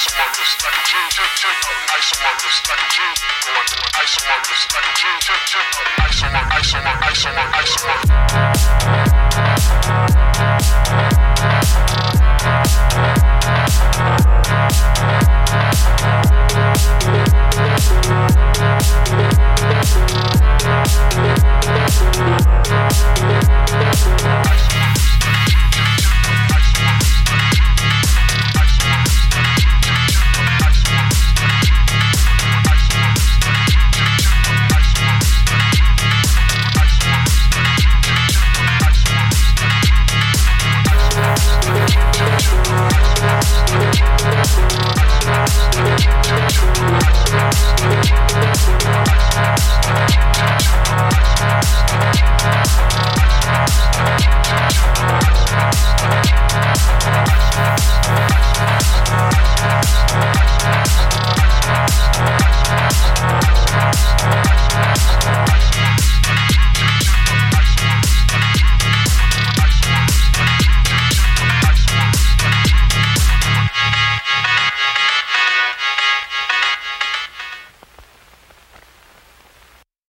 ice on my wrist like a G, ice on my wrist like a G, ice on my wrist like a G, ice on my, ice on my, ice on my, ice on my.